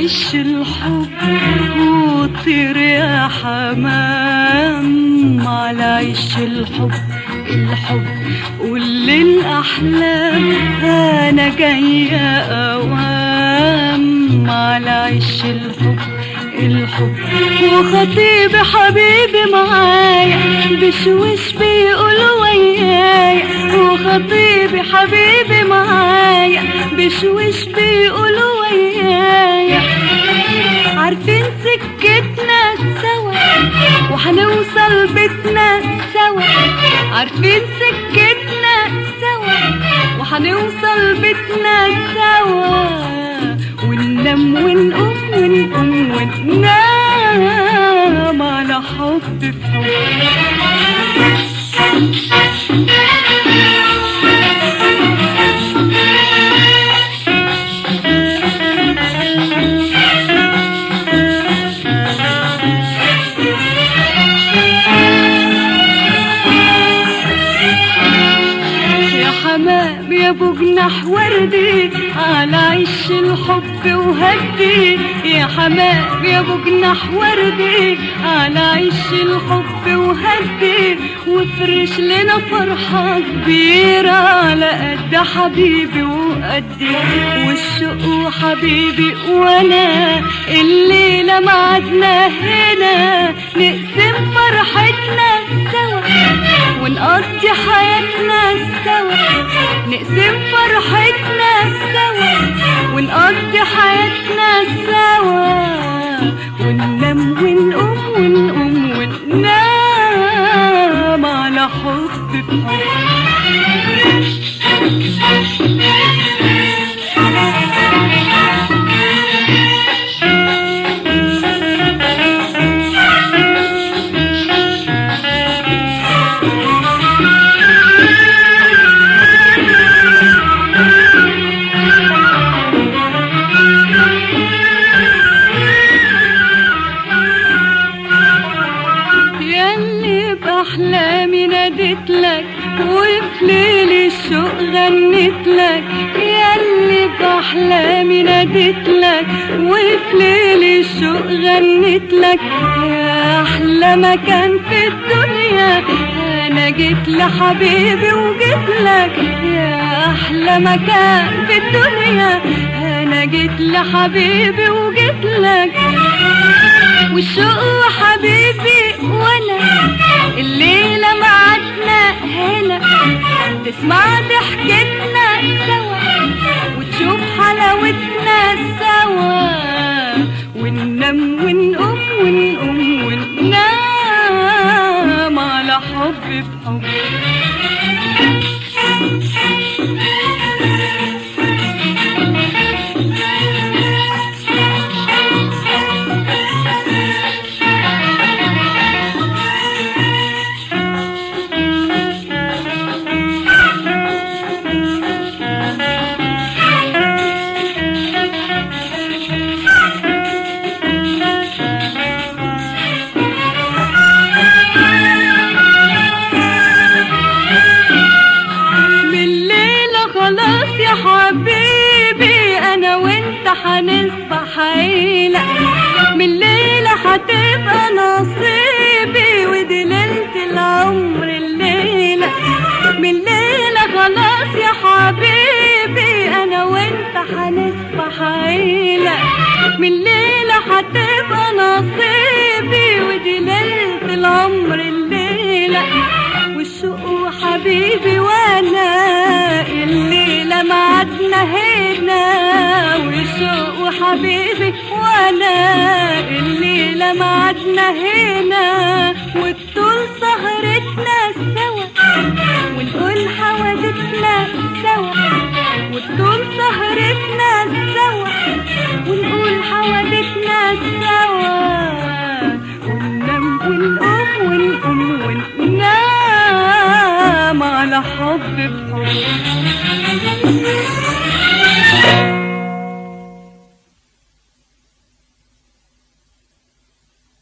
عش الحب وطير يا حمام، على عش الحب الحب قول للأحلام أنا جاية أوام، على عش الحب الحب. وخطيبي حبيبي معايا بشوش بيقول ويايا، وخطيبي حبيبي معايا بشوش بيقول ويايا، عارفين سكتنا سوا وحنوصل بيتنا سوا، عارفين سكتنا سوا وحنوصل بيتنا سوا، وننام ونقوم ونقوم وننام على حب في حب. يا ابو جناح وردي على عش الحب وهدي، يا حمام يا ابو جناح وردي على عش الحب وهدي، وافرش لنا فرحة كبيرة على قد حبيبي وقدي، والشوق حبيبي وانا الليلة معدنا هنا، نقسم فرحتنا سوا ونقضي حياتنا سوا، نقسم فرحتنا سوا ونقضي حياتنا سوا، وننام ونقوم ونقوم وننام على حب بحب. أحلامي ناديتلك وفي ليل الشوق غنيتلك، ياللي بأحلامي ناديتلك وفي ليل الشوق غنيتلك، يا أحلى مكان في الدنيا أنا جيت لحبيبي وجيتلك، يا أحلى مكان في الدنيا أنا جيت لحبيبي وجيتلك، والشوق حبيبي وانا الليلة معدنا هنا، تسمع ضحكتنا سوا وتشوف حلاوتنا سوا، وننام ونقوم ونقوم وننام على حب بحب. حبيبي انا وانت حنصبح عيلة، من الليلة هتبقى نصيبي ودي ليلة العمر الليلة، من الليلة خلاص يا حبيبي انا وانت حنصبح عيلة، من الليلة هتبقى نصيبي ودي ليلة العمر الليلة، والشوق حبيبي وانا الليلة معدنا هنا، والشوق حبيبي وانا الليلة معدنا هنا، والطول سهرتنا سوا ونقول حوادثنا سوا، والطول سهرتنا سوا ونقول حوادثنا سوا، وننام ونقوم ونقوم وننام على حب بحب.